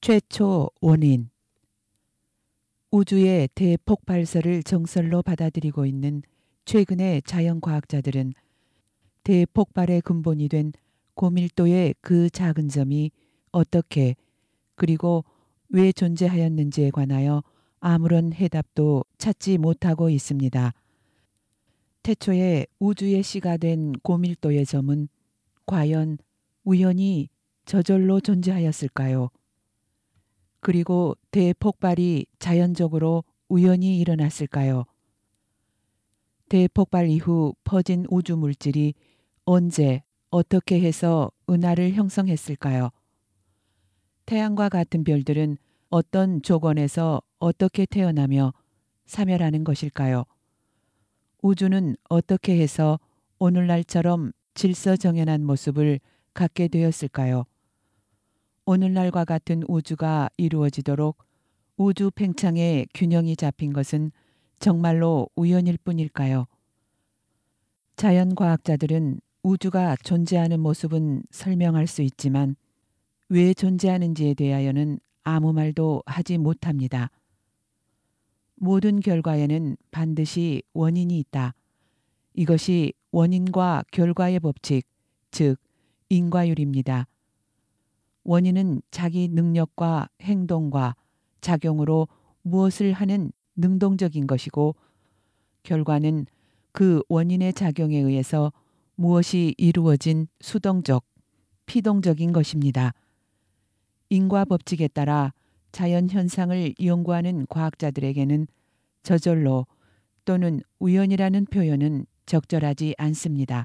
최초 원인. 우주의 대폭발설을 정설로 받아들이고 있는 최근의 자연과학자들은 대폭발의 근본이 된 고밀도의 그 작은 점이 어떻게 그리고 왜 존재하였는지에 관하여 아무런 해답도 찾지 못하고 있습니다. 태초에 우주의 시가 된 고밀도의 점은 과연 우연히 저절로 존재하였을까요? 그리고 대폭발이 자연적으로 우연히 일어났을까요? 대폭발 이후 퍼진 우주 물질이 언제 어떻게 해서 은하를 형성했을까요? 태양과 같은 별들은 어떤 조건에서 어떻게 태어나며 사멸하는 것일까요? 우주는 어떻게 해서 오늘날처럼 질서정연한 모습을 갖게 되었을까요? 오늘날과 같은 우주가 이루어지도록 우주 팽창의 균형이 잡힌 것은 정말로 우연일 뿐일까요? 자연과학자들은 우주가 존재하는 모습은 설명할 수 있지만 왜 존재하는지에 대하여는 아무 말도 하지 못합니다. 모든 결과에는 반드시 원인이 있다. 이것이 원인과 결과의 법칙, 즉 인과율입니다. 원인은 자기 능력과 행동과 작용으로 무엇을 하는 능동적인 것이고 결과는 그 원인의 작용에 의해서 무엇이 이루어진 수동적, 피동적인 것입니다. 인과 법칙에 따라 자연 현상을 연구하는 과학자들에게는 저절로 또는 우연이라는 표현은 적절하지 않습니다.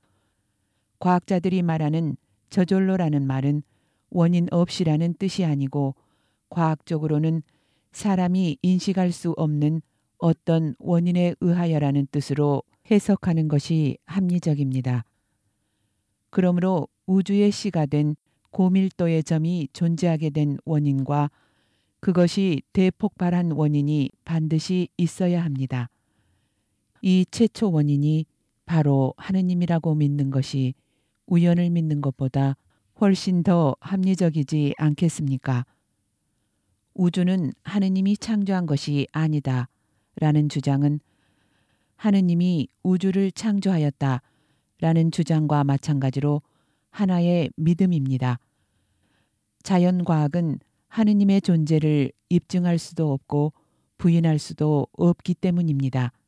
과학자들이 말하는 저절로라는 말은 원인 없이라는 뜻이 아니고 과학적으로는 사람이 인식할 수 없는 어떤 원인에 의하여라는 뜻으로 해석하는 것이 합리적입니다. 그러므로 우주의 시가 된 고밀도의 점이 존재하게 된 원인과 그것이 대폭발한 원인이 반드시 있어야 합니다. 이 최초 원인이 바로 하느님이라고 믿는 것이 우연을 믿는 것보다 훨씬 더 합리적이지 않겠습니까? 우주는 하느님이 창조한 것이 아니다 라는 주장은 하느님이 우주를 창조하였다 라는 주장과 마찬가지로 하나의 믿음입니다. 자연과학은 하느님의 존재를 입증할 수도 없고 부인할 수도 없기 때문입니다.